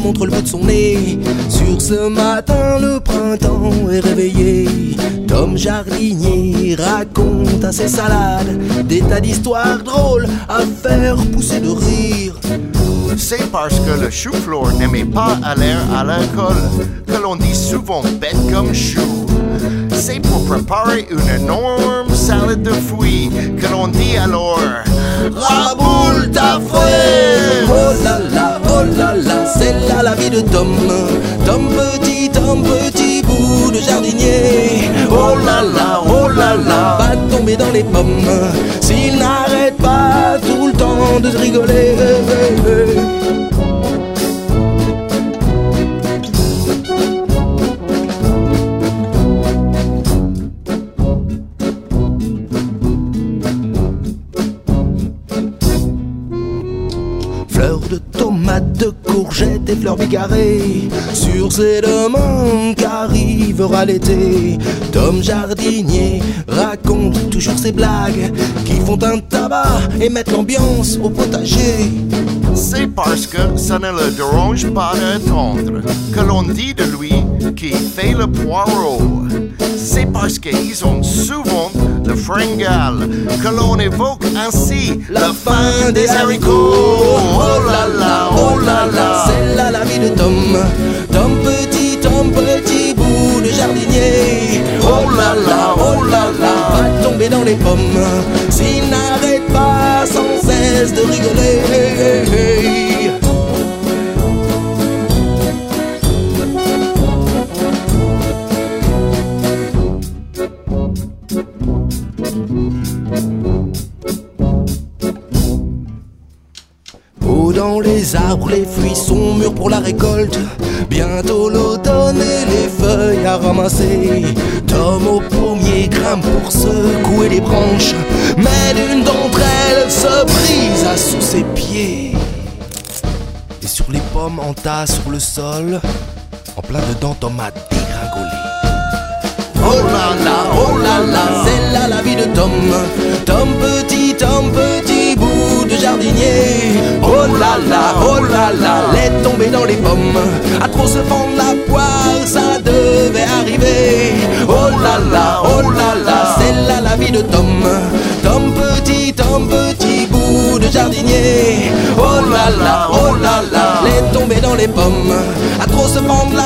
montre le bout de son nez. Sur ce matin, le printemps est réveillé. Tom Jardinier raconte à ses salades des tas d'histoires drôles à faire pousser de rire. C'est parce que le chou-fleur n'aimait pas aller à l'école que l'on dit souvent bête comme chou. C'est pour préparer une énorme salade de fruits que l'on dit alors raboule ta fraise. Oh là là, c'est là la vie de Tom. Tom petit bout de jardinier. Oh là là, va tomber dans les pommes s'il n'arrête pas tout le temps de rigoler. Fleurs de tomates, de courgettes et fleurs bigarrées. Sur ces demandes qu'arrivera l'été, Tom Jardinier raconte toujours ses blagues qui font un tabac et mettent l'ambiance au potager. C'est parce que ça ne le dérange pas d'attendre que l'on dit de lui qu'il fait le poireau. C'est parce qu'ils ont souvent le fringale que l'on évoque ainsi la fin des haricots. Oh là là, c'est là la vie de Tom. Tom petit bout de jardinier. Oh là là, va tomber dans les pommes s'il n'arrête pas sans cesse de rigoler. Dans les arbres, les fruits sont mûrs pour la récolte. Bientôt l'automne et les feuilles à ramasser. Tom au pommier grimpe pour secouer les branches, mais l'une d'entre elles se brise à sous ses pieds. Et sur les pommes en tas sur le sol, en plein dedans Tom a dégringolé. Oh là là, c'est là la vie de Tom. Tom petit bout de jardinier. Oh là là, l'est tombé dans les pommes. À trop se fendre la poire, ça devait arriver. Oh là là, c'est là la vie de Tom. Tom petit bout de jardinier. Oh là là, l'est tombé dans les pommes. À trop se fendre la